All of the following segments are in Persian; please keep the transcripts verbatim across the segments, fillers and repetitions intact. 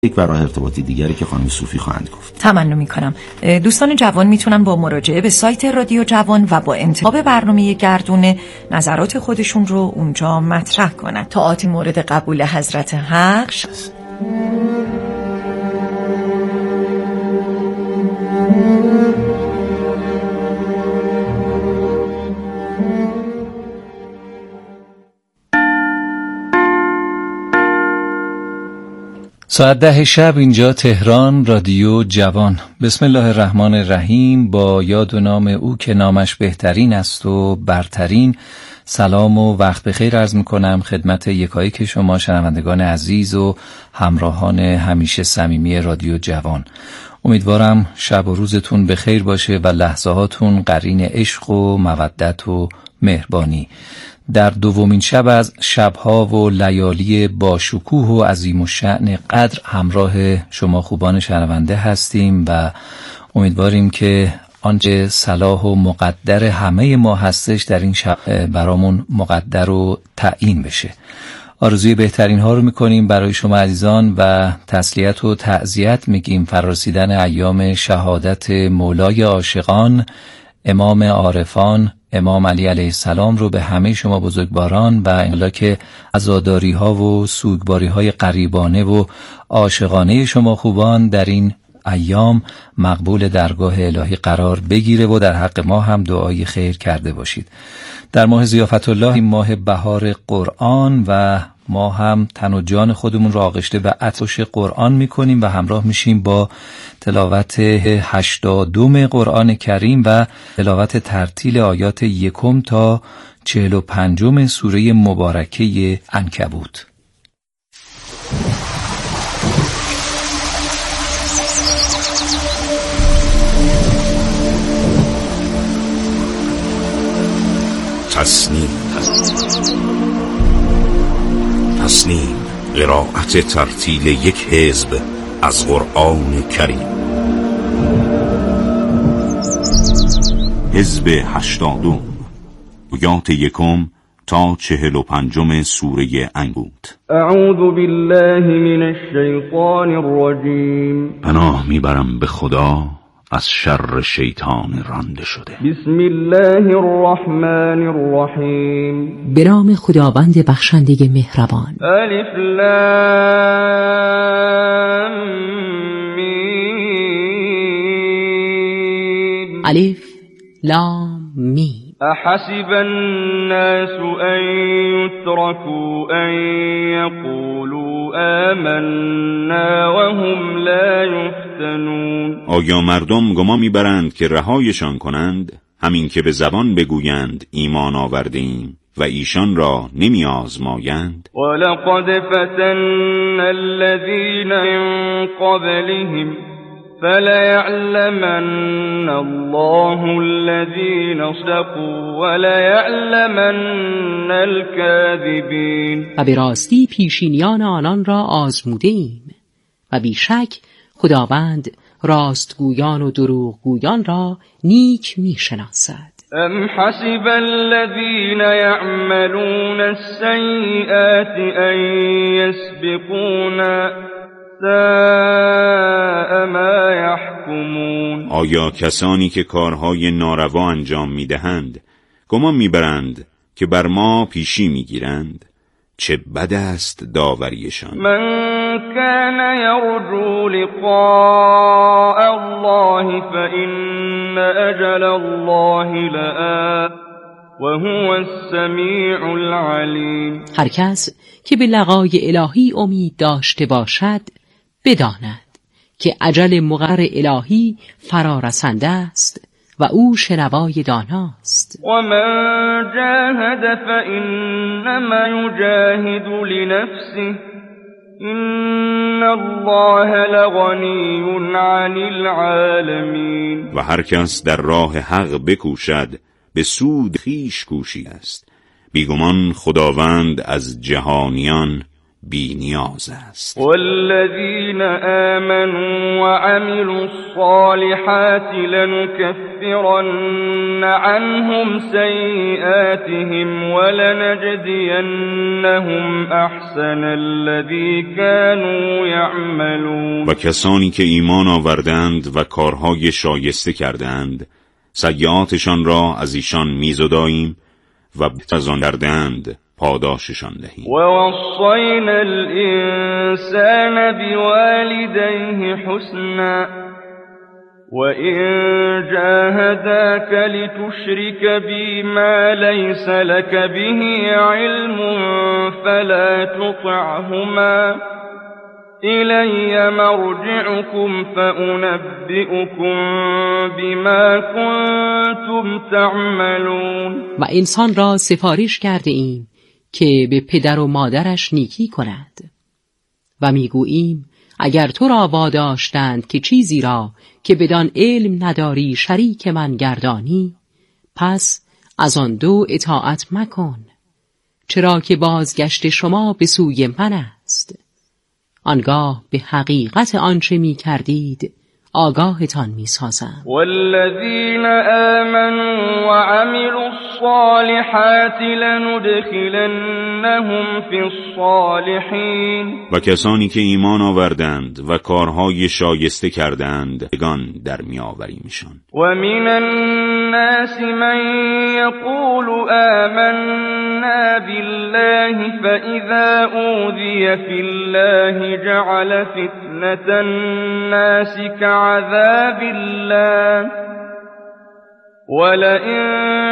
یک راه ارتباطی دیگری که خانم صوفی خواهند گفت. تمنا می‌کنم دوستان جوان میتونن با مراجعه به سایت رادیو جوان و با انتخاب برنامه گردونه نظرات خودشون رو اونجا مطرح کنن. طاعات مورد قبول حضرت حق. ساعت ده شب اینجا تهران، رادیو جوان. بسم الله الرحمن الرحیم. با یاد و نام او که نامش بهترین است و برترین، سلام و وقت بخیر عرض میکنم خدمت یکایک شما شنوندگان عزیز و همراهان همیشه صمیمی رادیو جوان. امیدوارم شب و روزتون بخیر باشه و لحظه هاتون قرین عشق و مودت و مهربانی. در دومین شب از شبها و لیالی با شکوه و عظیم الشأن قدر همراه شما خوبان شنونده هستیم و امیدواریم که آنچه صلاح و مقدر همه ما هستش در این شب برامون مقدر و تعیین بشه. آرزوی بهترین ها رو میکنیم برای شما عزیزان و تسلیت و تعزیت میگیم فرارسیدن ایام شهادت مولای عاشقان، امام عارفان، امام علی علیه السلام رو به همه شما بزرگواران و انشالله که عزاداری ها و سوگواری های غریبانه و عاشقانه شما خوبان در این ایام مقبول درگاه الهی قرار بگیره و در حق ما هم دعای خیر کرده باشید. در ماه ضیافت الله، این ماه بهار قرآن، و ما هم تن و جان خودمون را آغشته به عطش قرآن میکنیم و همراه میشیم با تلاوت هشتادم قرآن کریم و تلاوت ترتیل آیات یکم تا چهل و پنجم سوره مبارکه عنکبوت. تسنیم تسنیم قرائت ترتیل یک حزب از قرآن کریم. حزب هشتادم، آیات یکم تا چهل و پنجم سوره عنکبوت. اعوذ بالله من الشیطان الرجیم. پناه میبرم به خدا از شر شیطان رانده شده. بسم الله الرحمن الرحیم. به نام خداوند بخشنده مهربان. الف لام میم. الف لام میم. احسب الناس ان يتركوا ان يقولوا آمنا وهم لا يفتنون. آیا مردم گمان میبرند که رهایشان کنند همین که به زبان بگویند ایمان آوردیم و ایشان را نمی آزمایند؟ ولقد فتنا الذين من قبلهم فليعلمن الله الذين صدقوا وليعلمن الكاذبين. و به راستی پیشینیان آنان را آزموده ایم و بیشک خداوند راستگویان و دروغگویان را نیک میشناسد. ام حسب الذين يعملون السيئات ان يسبقونا ساء ما يحكمون. آیا کسانی که کارهای ناروا انجام میدهند گمان میبرند که بر ما پیشی میگیرند؟ چه بد است داوریشان. من كان يرجو لقاء الله فإن أجل الله لآت وهو السمیع العلیم. هر کس که به لقای الهی امید داشته باشد بداند که اجل مقرر الهی فرا رسنده است و او شنوای داناست. و من جاهد فإنما یجاهد لنفسه ان الله لغنی عن العالمین. و هر کس در راه حق بکوشد به سود خویش کوشیده است، بیگمان خداوند از جهانیان بی نیاز است. والذین آمنوا وعملوا الصالحات لنكفرن عنهم سیئاتهم ولنجزینهم احسن الذی كانوا یعملون. و کسانی که ایمان آوردند و کارهای شایسته کردند سیئاتشان را از ایشان میزداییم و از آن کردند پاداششان دهیم. و وصینا الانسان بوالدیه حسنا وإن جاهداك لتشرك بي ما ليس لك به علم فلا تطعهما إلي مرجعكم فأنبئكم بما كنتم تعملون. و انسان را سفارش کرده ایم که به پدر و مادرش نیکی کند و میگوییم اگر تو را واداشتند که چیزی را که بدان علم نداری شریک من گردانی پس از آن دو اطاعت مکن، چرا که بازگشت شما به سوی من است. آنگاه به حقیقت آنچه می کردید آگاهتان می سازم. والذین آمنوا وعملوا الصالحات لندخلنهم فی الصالحین. و کسانی که ایمان آوردند و کارهای شایسته کردند بگان در می آوریمشان. و من الناس من یقول آمنا بالله فاذا اوذی فی الله جعل فتنة الناس كعذاب الله ولئن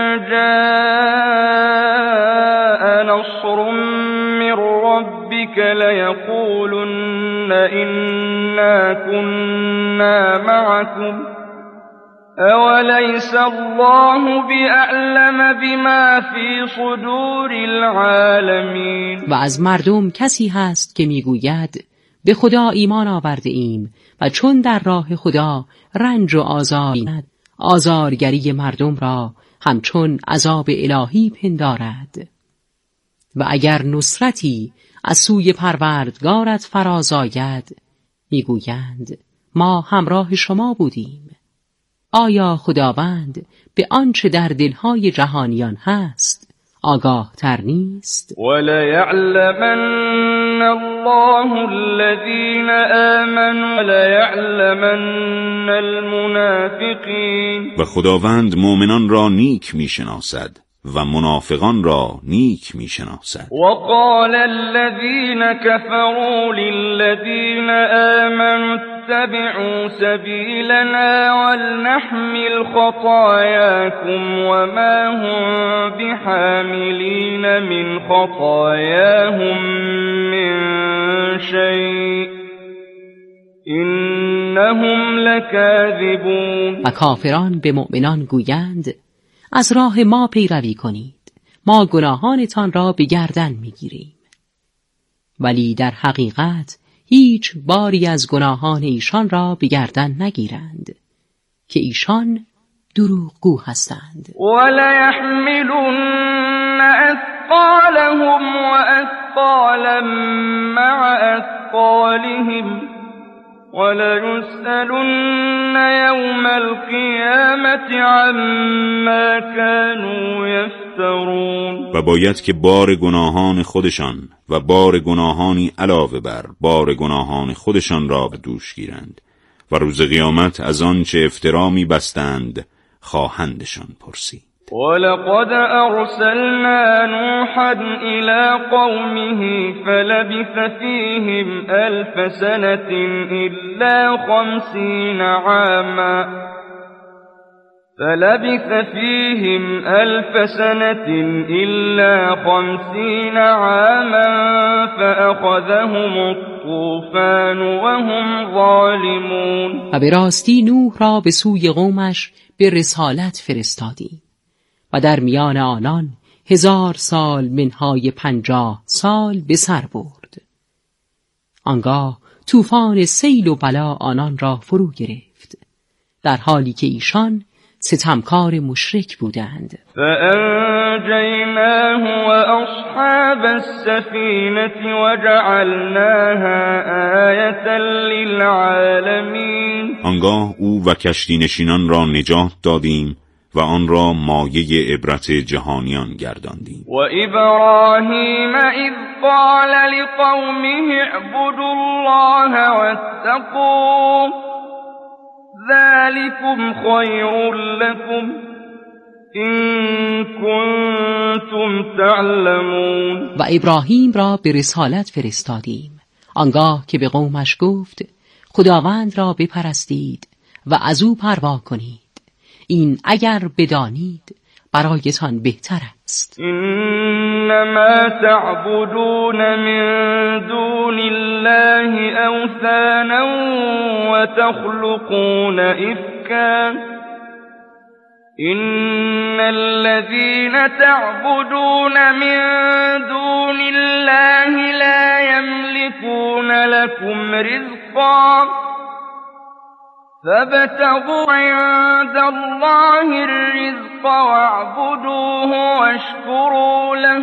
جاء نصر من ربك ليقولن إنا كنا معكم أوليس الله بأعلم بما في صدور العالمين. و از مردم کسی هست که میگوید به خدا ایمان آورده ایم و چون در راه خدا رنج و آزار بیند آزارگری مردم را همچون عذاب الهی پندارد. و اگر نصرتی از سوی پروردگارت فراز آید میگویند ما همراه شما بودیم. آیا خداوند به آنچه در دلهای جهانیان هست آگاه تر نیست؟ وَلَيَعْلَمَنَّ اللَّهُ الَّذِينَ آمَنُوا وَلَيَعْلَمَنَّ الْمُنَافِقِينَ. و خداوند مؤمنان را نیک میشناسد و منافقان را نیک میشناسد. وقال الذين كفروا للذين آمنوا اتبعوا سبيلنا ولنحمل خطاياكم وما هم بحاملين من خطاياهم من شيء إنهم لكاذبون. و کافران به مؤمنان گویند از راه ما پیروی کنید، ما گناهانتان را به گردن میگیریم. ولی در حقیقت هیچ باری از گناهان ایشان را به گردن نگیرند که ایشان دروغگو هستند. وَلَيَحْمِلُنَّ أَثْقَالَهُمْ وَأَثْقَالًا مَعَ أَثْقَالِهِمْ وَلَيُسْأَلُنَّ يَوْمَ الْقِيَامَةِ عَمَّا كَانُوا يَفْتَرُونَ. و باید که بار گناهان خودشان و بار گناهانی علاوه بر بار گناهان خودشان را به دوش گیرند و روز قیامت از آن چه افترا می بستند خواهندشان پرسید. وَلَقَدْ أَرْسَلْنَا نُوحًا إِلَى قَوْمِهِ فَلَبِثَ فِيهِمْ أَلْفَ سَنَةٍ إِلَّا خَمْسِينَ عَامًا فَلَبِثَ فِيهِمْ أَلْفَ سَنَةٍ إِلَّا خَمْسِينَ عَامًا فَأَخَذَهُمُ الطُّوفَانُ وَهُمْ ظَالِمُونَ. و به راستی نوح را به سوی قومش به رسالت فرستادیم و در میان آنان هزار سال منهای پنجاه سال به سر برد. آنگاه طوفان سیل و بلا آنان را فرو گرفت، در حالی که ایشان ستمکار مشرک بودند. فأنجيناه وأصحاب السفينة وجعلناها آية للعالمين. آنگاه او و کشتی نشینان را نجات دادیم و آن را مایه عبرت جهانیان گرداندیم. و ابراهیم اذ قال لقومه اعبدوا الله واتقوه ذلكم خیر لكم إن كنتم تعلمون. و ابراهیم را به رسالت فرستادیم آنگاه که به قومش گفت خداوند را بپرستید و از او پروا کنید، این اگر بدانید برایتان بهتر است. انما تعبدون من دون الله اوثانا وتخلقون افکا ان الذين تعبدون من دون الله لا يملكون لكم رزقا فابتغوا عند الله الرزق واعبدوه واشكروا له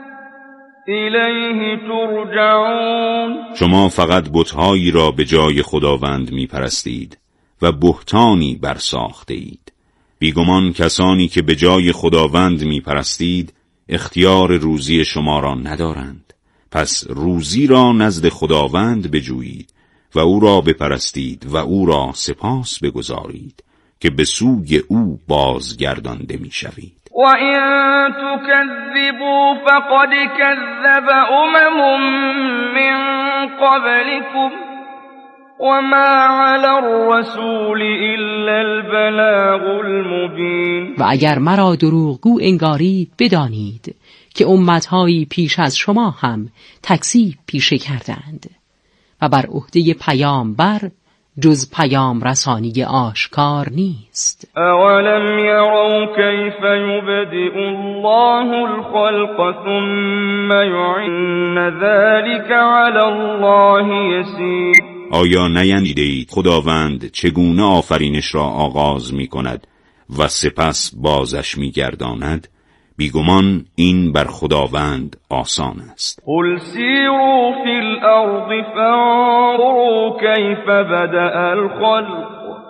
الیه ترجعون. شما فقط بت‌هایی را به جای خداوند می‌پرستید و بهتانی برساخته اید. بیگمان کسانی که به جای خداوند می‌پرستید اختیار روزی شما را ندارند. پس روزی را نزد خداوند بجویید و او را بپرستید و او را سپاس بگزارید که به سوی او بازگردانده می‌شوید. و این تکذبوا فقد کذب امم من قبلكم وما علی الرسول الا البلاغ المبین. و اگر مرا دروغگو انگارید بدانید که امتهایی پیش از شما هم تکذیب پیشه کردند و بر عهده پیامبر جز پیام رسانی آشکار نیست. اولم یروا کیف یبدئ الله الخلق ثم یعین ذلك علی الله یسیر. آیا نیندیدید خداوند چگونه آفرینش را آغاز می کند و سپس بازش می گرداند؟ بیگمان این بر خداوند آسان است. قل سیروا فی الارض فانظروا کیف بدأ الخلق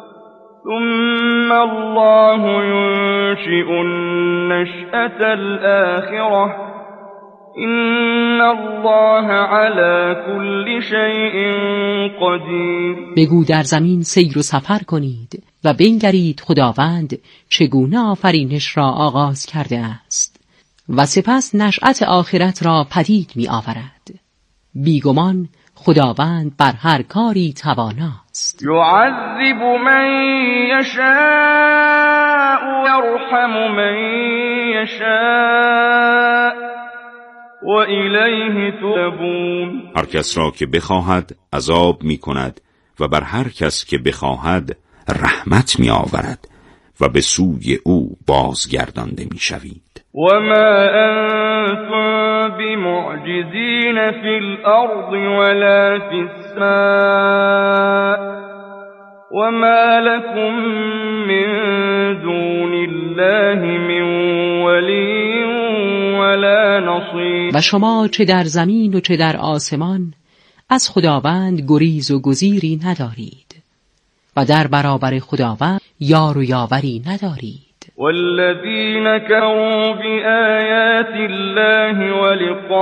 ثم الله ينشئ النشأة الآخرة ان الله على كل شيء قدیر. بگو در زمین سیر و سفر کنید و بنگرید خداوند چگونه آفرینش را آغاز کرده است و سپس نشأت آخرت را پدید می آورد. بیگمان خداوند بر هر کاری تواناست. یعذب من یشاء یرحم من یشاء و الیه ترجعون. هر کس را که بخواهد عذاب می کند و بر هر کس که بخواهد رحمت می آورد و به سوی او بازگردانده می شوید. و ما انتم بمعجزین فی الارض ولا فی السماء و ما لكم من دون الله من ولی ولا نصیر. و شما چه در زمین و چه در آسمان از خداوند گریز و گزیری ندارید و در برابر خداوند یار و یاوری ندارید. والذین كفروا بآیات الله ولقائه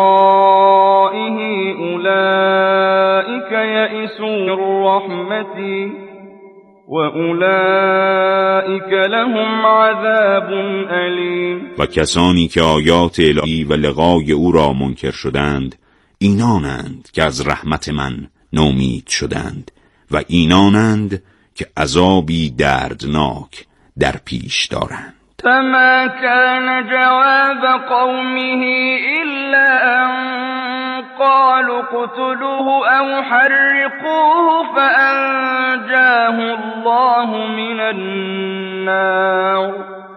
اولئک یئسوا من رحمتی و اولئک لهم عذاب علیم. و کسانی که آیات الهی و لقای او را منکر شدند اینانند که از رحمت من نومید شدند و اینانند که عذابی دردناک در پیش دارند. فما كان جواب قومه إلا أن قالوا اقتلوه أو حرقوه فأنجاه الله من النار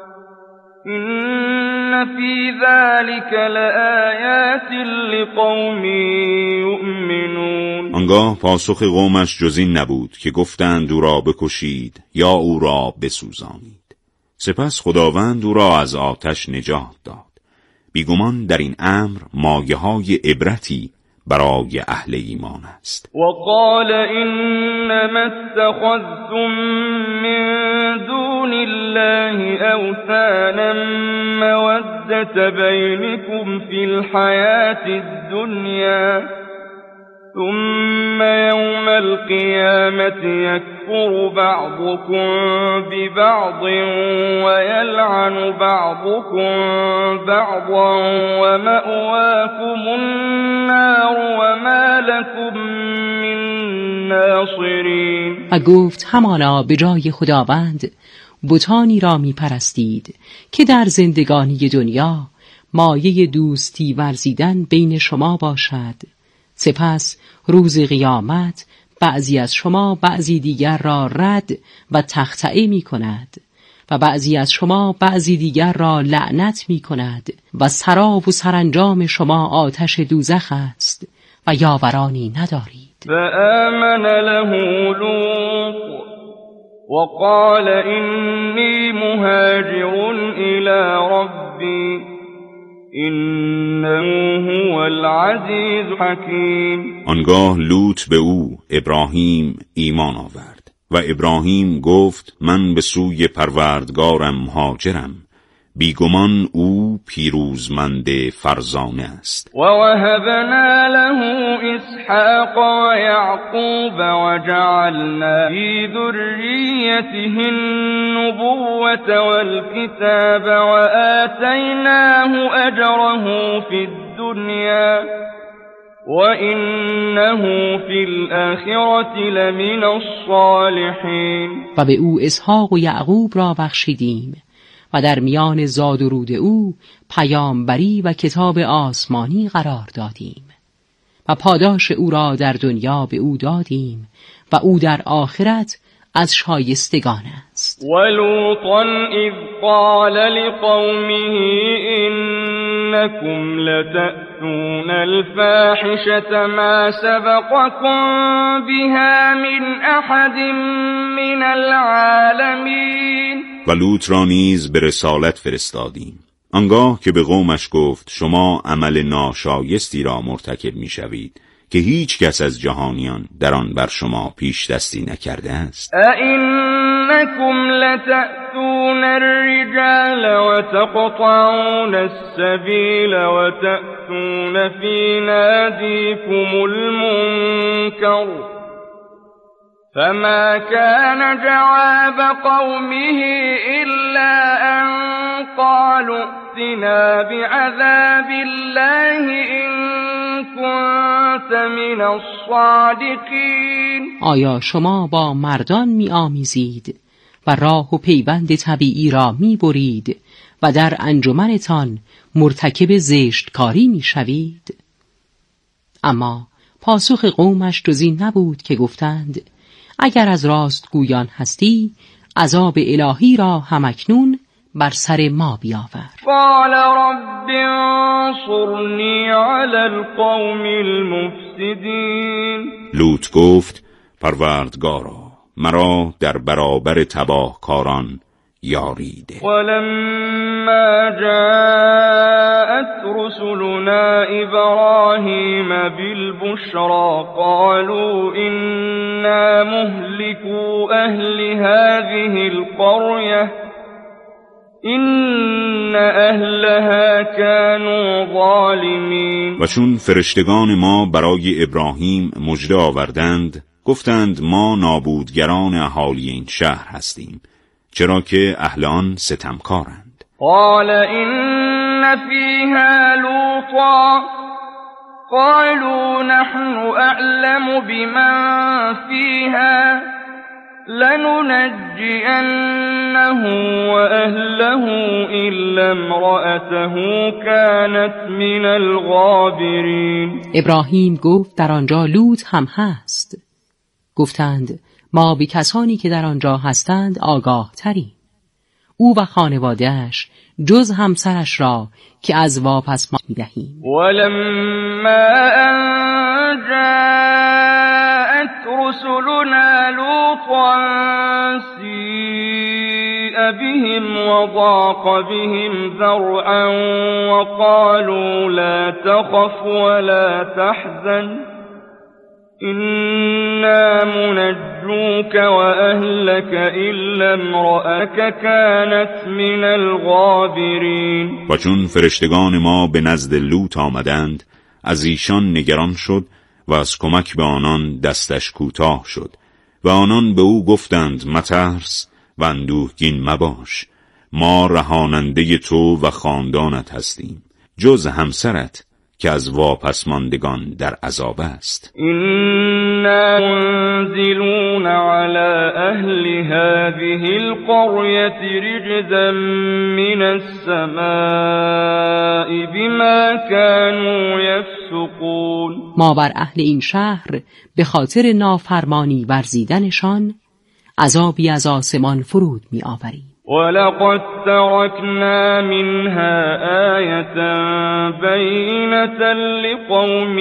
إن في ذلك لآيات لقوم یؤمنون. آنگاه پاسخ قومش جز این نبود که گفتند او را بکشید یا او را بسوزانید. سپس خداوند او را از آتش نجات داد. بیگمان در این امر مایه‌های عبرتی برای اهل ایمان است. وقال انما اتخذتم من دون الله اوثانا مودة بينكم في الحياة الدنيا ثم يوم القيامة يكفر بعضكم ببعض ويلعن بعضكم بعضا ومأواكم النار وما لكم من ناصرین. و گفت همانا به جای خداوند بتانی را می پرستید که در زندگانی دنیا مایه دوستی ورزیدن بین شما باشد، سپس روز قیامت بعضی از شما بعضی دیگر را رد و تخطئه می کند و بعضی از شما بعضی دیگر را لعنت می کند و سراب و سرانجام شما آتش دوزخ است و یاورانی ندارید. فآمن له لوط وقال إني مهاجر إلى ربي إنه هو العزیز الحکیم. آنگاه لوط به او ابراهیم ایمان آورد و ابراهیم گفت من به سوی پروردگارم مهاجرم، بیگمان او پیروزمند فرزانه است. و وهبنا له اسحاق و یعقوب و جعلنا فی ذریته النبوة والکتاب و آتیناه اجره فی الدنیا و انه فی الاخرة لمن الصالحین. و به او اسحاق و یعقوب را بخشیدیم و در میان زاد و رود او پیامبری و کتاب آسمانی قرار دادیم و پاداش او را در دنیا به او دادیم و او در آخرت از شایستگان است. ولوطا اذ قال لقومه انکم لتأتون الفاحشة ما سبقكم بها من احد من العالمین. و لوط را نیز به رسالت فرستادیم. آنگاه که به قومش گفت شما عمل ناشایستی را مرتکب می شوید که هیچ کس از جهانیان در آن بر شما پیش دستی نکرده است. أئنكم لتأتون الرجال وتقطعون السبيل وتأتون في ناديكم المنكر فما كان جواب قومه إلا أن قالوا ائتنا بعذاب الله إن كنت من الصادقین. آیا شما با مردان می آمیزید و راه و پیوند طبیعی را می برید و در انجمنتان مرتکب زشتکاری می شوید؟ اما پاسخ قومش جز این نبود که گفتند اگر از راست گویان هستی عذاب الهی را همکنون بر سر ما بیاور. قال رب انصرنی علی القوم المفسدین. لوط گفت پروردگارا مرا در برابر تباهکاران یاری ده. ولما جاءت رسلنا ابراهیم بالبشرى قالوا انا مهلكو اهل هذه القرية این اهلها كانوا ظالمین. و چون فرشتگان ما برای ابراهیم مژده آوردند گفتند ما نابودگران اهالی این شهر هستیم چرا که اهل آن ستمکارند. قال ان فیها لوطا قالوا نحن اعلم بمن فیها لننجئنه وأهله إلا امرأته كانت من الغابرین. ابراهیم گفت در آنجا لوط هم هست. گفتند ما به کسانی که در آنجا هستند آگاه تریم. او و خانواده‌اش جز همسرش را که از واپس ما می دهیم. ولما ان جاءت رسلنا لوطا سیء بهم وضاق بهم ذرعا وقالوا لا تخف ولا تحزن إنا منجوك وأهلك إلا امرأتك كانت من الغابرین. و چون فرشتگان ما به نزد لوط آمدند از ایشان نگران شد و از کمک به آنان دستش کوتاه شد و آنان به او گفتند مترس و اندوهگین مباش، ما رهاننده تو و خاندانت هستیم جز همسرت که از واپسماندگان در عذاب است. إنا منزلون على أهل هذه القرية رجزا من السماء بما كانوا يفسقون. ما بر اهل این شهر به خاطر نافرمانی ورزیدنشان عذابی از آسمان فرود می آوریم. ولقد تركنا منها آية بينة لقوم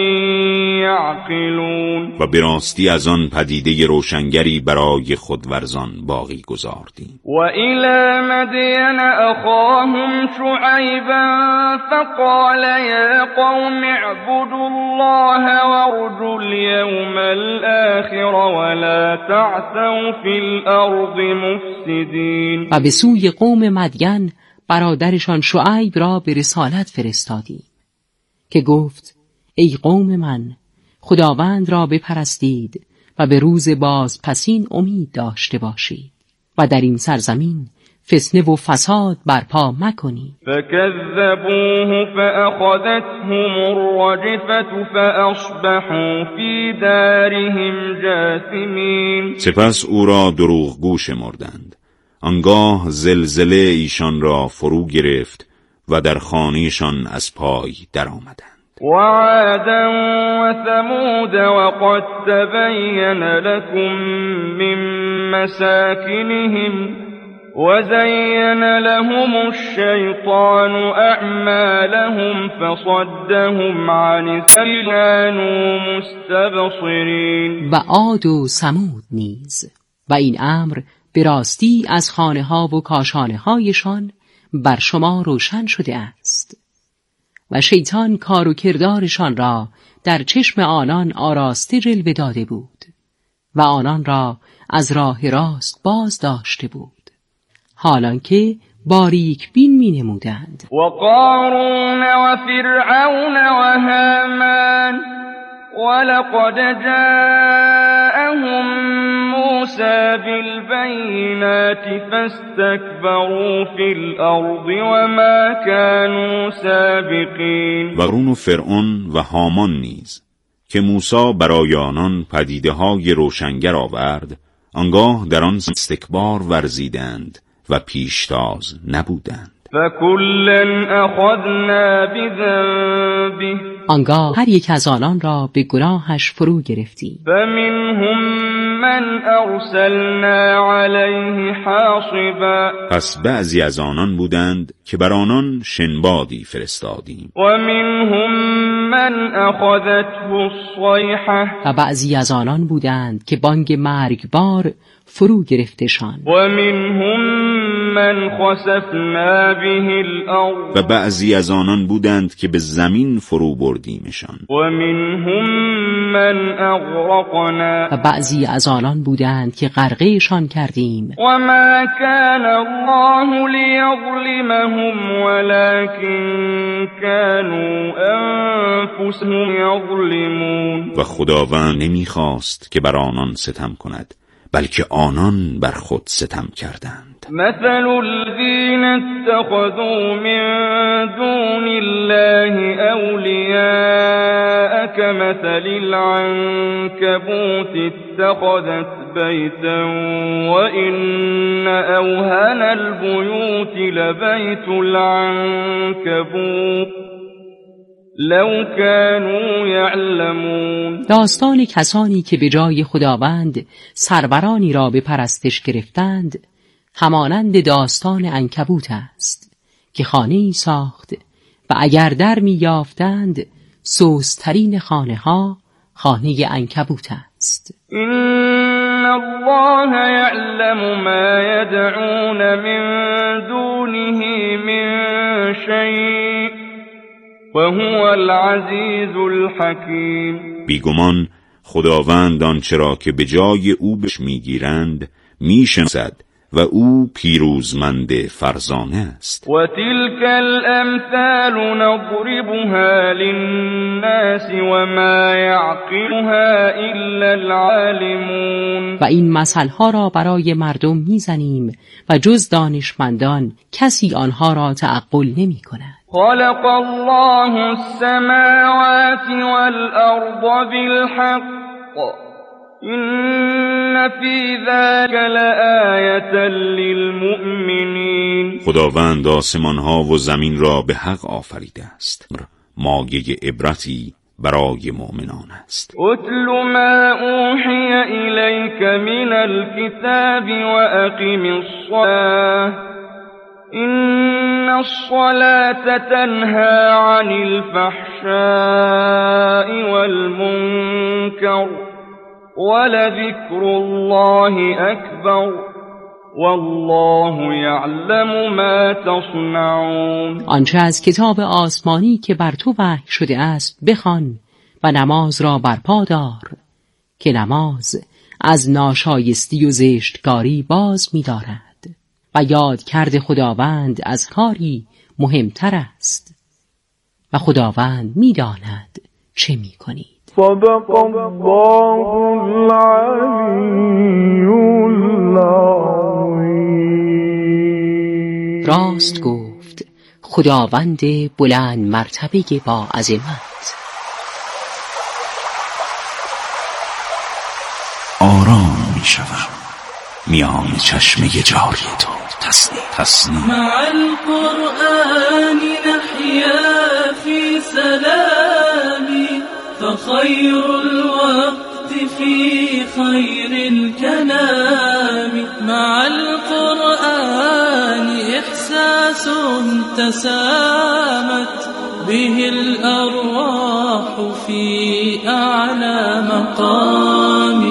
يعقلون. و به راستی از آن پدیده روشنگری برای خودورزان باقی گذاردیم. و إلى مدين أخاهم شعيبا فقال يا قوم اعبدوا الله وارجوا اليوم الآخر ولا تعثوا في الأرض مفسدين. و به سوی قوم مدین برادرشان شعیب را به رسالت فرستادیم که گفت ای قوم من، خداوند را بپرستید و به روز باز پسین امید داشته باشید و در این سرزمین فتنه و فساد برپا مکنید. فكذبوه فأخذتهم الرجفة فأصبحوا في دارهم جاثمين. سپس او را دروغگو شمردند، آنگاه زلزله ایشان را فرو گرفت و در خانه‌شان از پای در آمدند. وعادا وثمود وقد تبين لكم من مساكنهم وزين لهم الشيطان أعمالهم فصدهم عن السبيل كانوا مستبصرين. و عاد و ثمود نیز، و این امر به راستی از خانه ها و کاشانه هایشان بر شما روشن شده است و شیطان کار و کردارشان را در چشم آنان آراسته جلوه داده بود و آنان را از راه راست باز داشته بود، حالان که باریک بین می نمودند. و قارون و فرعون و هامان ولقد جاءهم موسى بالبينات فاستكبروا في الأرض وما كانوا سابقين. و قارون و فرعون و هامان نیز که موسی برای آنان پدیده های روشنگر آورد، آنگاه در آن استکبار ورزیدند و پیشتاز نبودند. فَكُلًّا أَخَذْنَا بِذَنبِهِ. آنگاه هر یک از آنان را به گناهش فرو گرفتیم. فَمِنْهُمْ مَنْ أَرْسَلْنَا عَلَيْهِ حَاصِبًا. پس بعضی از آنان بودند که بر آنان شنبادی فرستادیم. وَمِنْهُمْ مَنْ أَخَذَتْهُ الصَّيْحَةُ. و بعضی از آنان بودند که بانگ مرگبار فرو گرفتشان. وَمِنْهُمْ مَنْ خَسَفْنَا بِهِ الْأَرْضَ. و بعضی از آنان بودند که به زمین فرو بردیمشان. وَمِنْهُمْ مَنْ أَغْرَقْنَا. و بعضی از آنان بودند که غرقهشان کردیم. وَمَا كَانَ اللَّهُ لِيَظْلِمَهُمْ وَلَكِنْ كَانُوا أَنفُسَهُمْ يَظْلِمُونَ. و خداوند نمیخواست که بر آنان ستم کند، بلکه آنان بر خود ستم کردند. مثل الذين اتخذوا من دون الله أولياء كمثل العنكبوت اتخذت بيتا وإن أوهن البيوت لبيت العنكبوت لو كانوا يعلمون. داستان کسانی که به جای خداوند سرورانی را به پرستش گرفتند همانند داستان عنکبوت است که خانه‌ای ساخت و اگر در می یافتند سوسترین خانه ها خانه عنکبوت است. إن الله يعلم ما يدعون من دونه من شيء وهو العزیز الحکیم. بیگمان خداوند آنچه را که به جای او بش میگیرند میشناسد و او پیروزمند فرزانه است. و تلك الامثال نضربها للناس وما يعقلها الا العالمون. و این مثلها را برای مردم میزنیم و جز دانشمندان کسی آنها را تعقل نمی کند. خلق الله السماوات والارض بالحق این فی ذلک لآیة للمؤمنین. خداوند آسمان ها و زمین را به حق آفریده است، مایه عبرتی برای مؤمنان است. اتل ما اوحی الیک من الكتاب و اقیم الصلاة این الصلاة تنهى عن الفحشاء والمنکر ولذكر الله أكبر والله يعلم ما تصنعون. آنچه از کتاب آسمانی که بر تو وحی شده است بخوان و نماز را برپا دار که نماز از ناشایستی و زشتکاری باز می‌دارد و یاد کرده خداوند از کاری مهمتر است و خداوند می‌داند چه می‌کنید. صدق الله العلی العظیم. راست گفت خداوند بلند مرتبه با عظمت. آرام می شوم میان چشمه جاری تو. تسنیم تسنیم مع القرآن نحیا فی سلامی فخير الوقت في خير الكلام مع القرآن إحساس تسامت به الأرواح في أعلى مقام.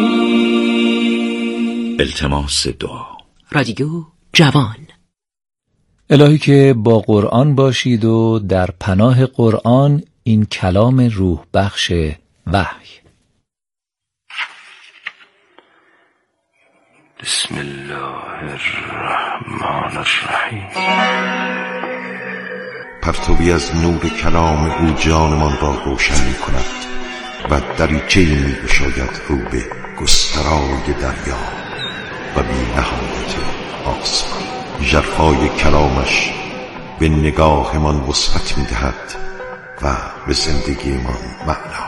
التماس دعا. رادیو جوان. الهی که با قرآن باشید و در پناه قرآن این کلام روح بخش وحی. بسم الله الرحمن الرحیم. پرتوی از نور کلام او جانمان را روشن می کند و دریچه‌ای می گشاید رو به گسترای دریا و بی نهایت آسمان. ژرفای کلامش به نگاهمان وسعت می دهد و به زندگیمان معنا،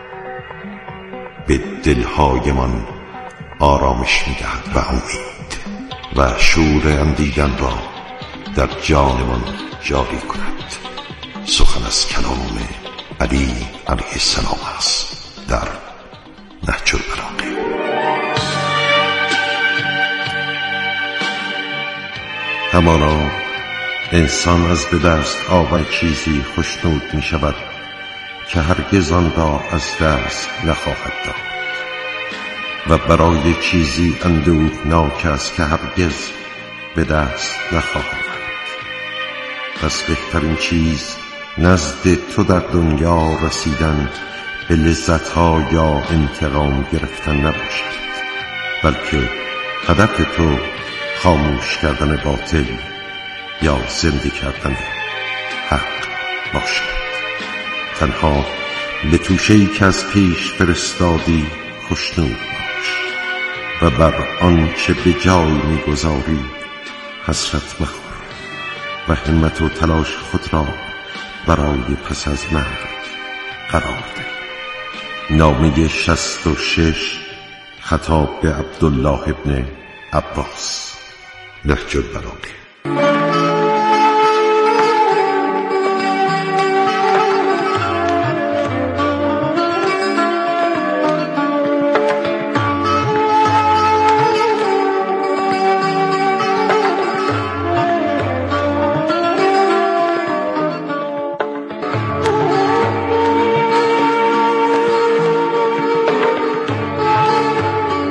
به دلهایمان آرامش می دهد و امید و شور اندیدن را در جانمان جاری کند. سخن از کلام علی علیه السلام است در نهج البلاغه. همانا انسان از به دست آور چیزی خوشنود می شود که هرگز آن را از دست نخواهد داد و برای چیزی اندوهناک است که هرگز به دست نخواهد آورد. پس بهترین چیز نزد تو در دنیا رسیدن به لذت‌ها یا انتقام گرفتن نباشد، بلکه هدف تو خاموش کردن باطل یا زنده کردن حق باشد. تنها به توشه‌ای که از پیش فرستادی خوشنود باش و بر آنچه به جای می‌گذاری حسرت مخور و همت و تلاش خود را برای پس از مرگ قرار ده. نامه شصت و شش خطاب به عبدالله ابن عباس. نهج البلاغه.